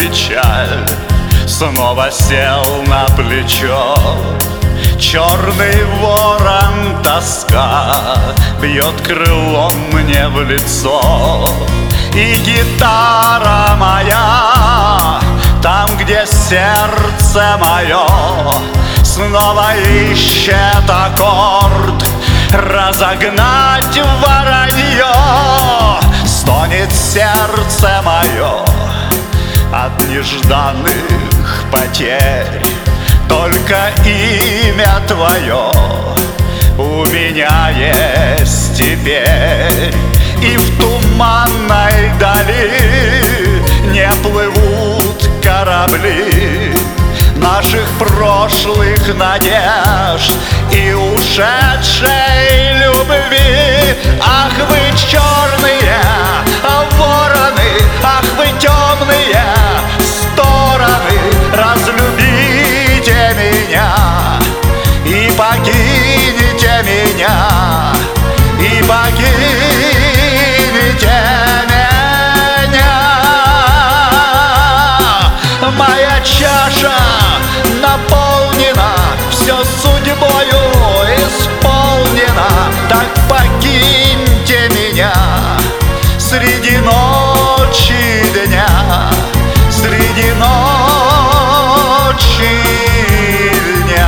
печаль снова сел на плечо. Черный ворон, тоска бьет крылом мне в лицо. И гитара моя, там, где сердце мое, снова ищет аккорд разогнать воронье. Стонет сердце мое от нежданных потерь. Только имя твое у меня есть теперь. И в туманной дали не плывут корабли наших прошлых надежд и ушедшей любви. Ах, вы черные вороны, ах, вы темные стороны, разлюбите меня и покинете меня, и покинете меня. Моя чаша наполнена, все судьбою исполнено. Так покиньте меня среди ночи и дня, среди ночи и дня.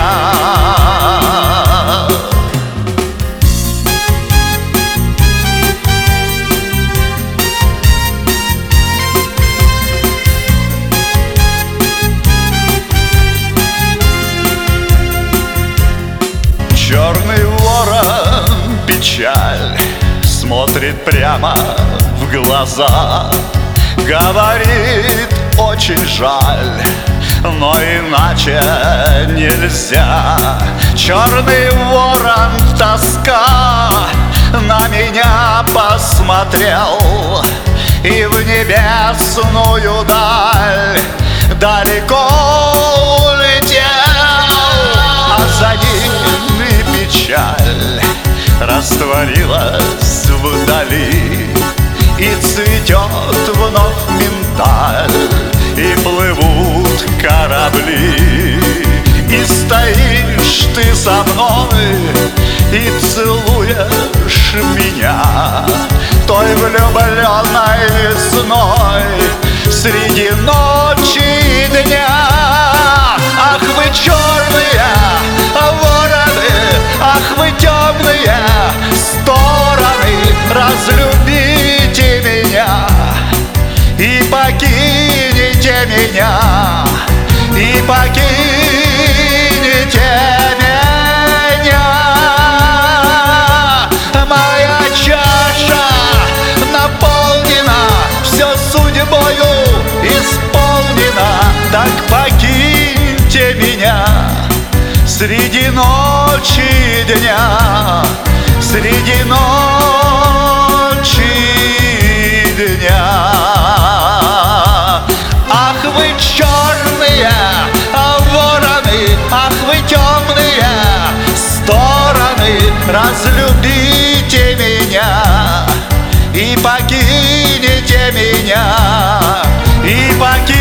Черный ворон, печаль, смотрит прямо в глаза. Говорит, очень жаль, но иначе нельзя. Черный ворон, тоска, на меня посмотрел и в небесную даль далеко улетел. А за ним и печаль растворилась вдали. И цветет вновь миндаль, и плывут корабли. И стоишь ты со мной, и целуешь меня той влюбленной весной среди ночи и дня. Ах, вы черные вороны, ах, вы темные стороны, разлюбите меня и покинете меня, и покинете меня. Моя чаша наполнена, все судьбою исполнено. Так покиньте меня среди ночи и дня, среди ночи и дня. Ах, вы черные вороны, ах, вы темные стороны, разлюбите меня и покинете меня, и покинете